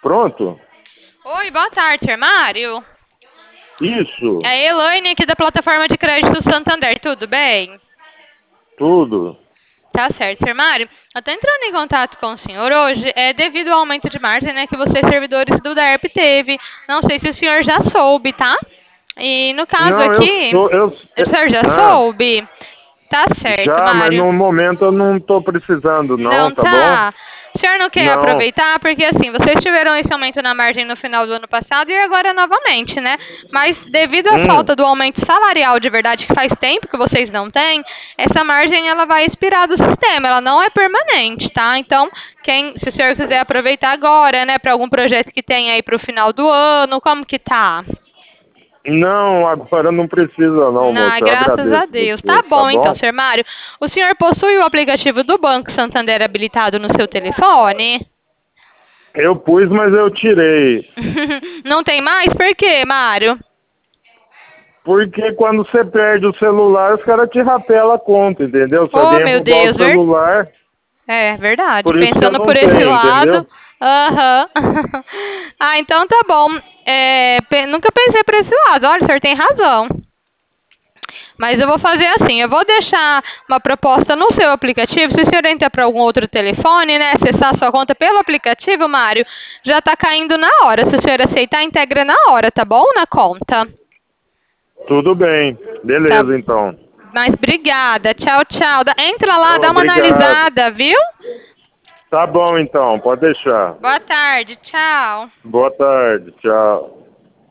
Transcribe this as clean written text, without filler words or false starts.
Pronto? Oi, boa tarde, Sr. Mário. É Isso, a Elaine aqui da plataforma de crédito Santander, tudo bem? tudo. Tá certo, Sr. Mário. Eu tô entrando em contato com o senhor hoje, devido ao aumento de margem, né, que vocês servidores do DERP teve. Não sei se o senhor já soube, tá? E no caso Não, eu aqui, sou. o senhor já Ah, soube? Tá certo, já, mas Mário. no momento eu não tô precisando, não, Não tá bom? tá? O senhor não quer Não. aproveitar? Porque assim, vocês tiveram esse aumento na margem no final do ano passado e agora novamente, né? Mas devido à Hum, falta do aumento salarial de verdade, que faz tempo que vocês não têm, essa margem ela vai expirar do sistema, ela não é permanente, tá? Então, se o senhor quiser aproveitar agora, né, para algum projeto que tem aí para o final do ano, como que tá? não, agora não precisa, não, moço. Ah, Eu graças a agradeço Deus. Tá você, tá bom então, bom? Sr. Mário. O senhor possui o aplicativo do Banco Santander habilitado no seu telefone? Eu pus, mas eu tirei. Não tem mais? Por quê, Mário? Porque quando você perde o celular, os caras te rapelam a conta, entendeu? Se Oh, alguém meu roubar o Deus, celular, é verdade. por isso que eu Pensando não por esse tenho, lado. entendeu? Aham. Ah, então tá bom. Nunca pensei por esse lado. Olha, o senhor tem razão. Mas eu vou fazer assim, eu vou deixar uma proposta no seu aplicativo. Se o senhor entrar para algum outro telefone, né, acessar sua conta pelo aplicativo, Mário, já tá caindo na hora. Se o senhor aceitar, integra na hora, tá bom? Na conta. Tudo bem. Tá. Beleza, então. Mas obrigada. Tchau, tchau. Entra lá, dá uma Obrigado. analisada, viu? Tá bom, então. Pode deixar. Boa tarde. Tchau. Boa tarde. Tchau.